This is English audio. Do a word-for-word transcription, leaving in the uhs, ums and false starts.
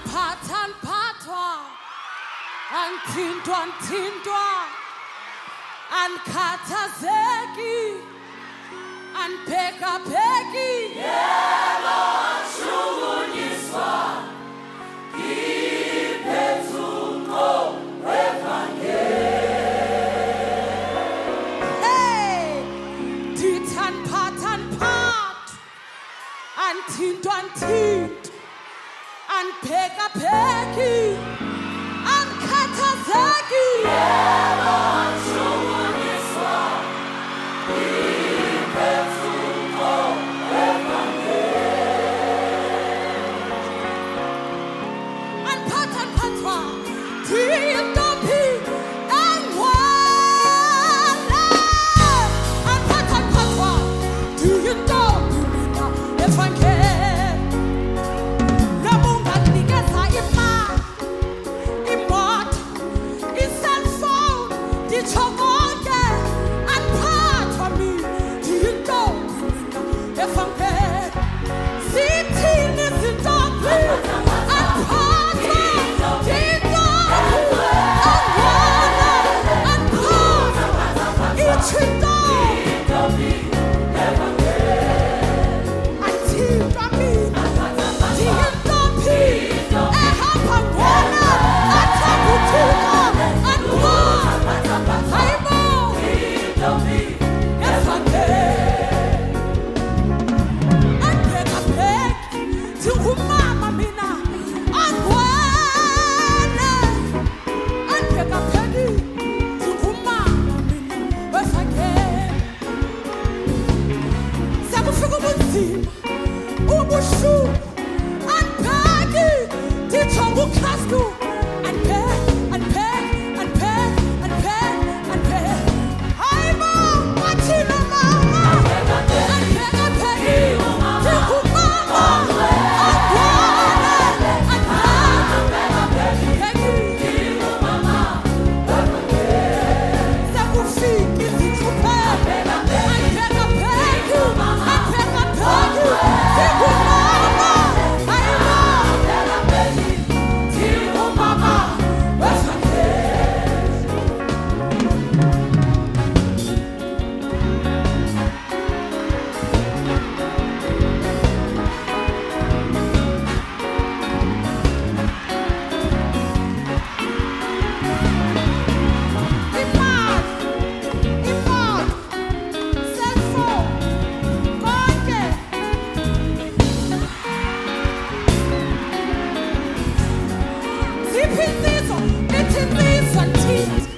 Anphatha anphathwa anthintwa anthintwa ankhathazeki anphekapheki yebo ashukunyiswa iphezunqo wevangeli. Hey, ndithi anphatha anphathwa anthintwa anthintwa anphekapheki ankhathazeki yebo ashukunyiswa iphezunqo wevangeli. Anphatha anphathwa ndiyintombi engcwele. Anphatha anphathwa ndiyintombi mina evangeli. Noma unganginikeza imali, imoto, i-cellphone, nditsho konke, anphathwa mina ndiyintombi mina evangeli. Zithini izintombi? Anphathwa ndiyintombi engcwele. Anphathwa itsho intombi anthintwa mina ndiyintombi ehamba ngwena athanda uthixo. Anphathwa hayibo evangeli. Anphekapheki ndingumama mina angwele. Anphekapheki ndingumama mina wevangeli. Sekufika ubunzima ubuhlungu anpheki nditsho ngukristu. Anpheki anpheki anpheki anpheki anpheki hayibo wathina mama. Anphekapheki ndingumama angwele. Anphekapheki sekufika izithuphelo. Anphekapheki anphekapheki ndingumama hayibo ndingumama wevangeli. Imali, imoto, cellphone, konke. Ziphi insizwa? Ithi insizwa ndithi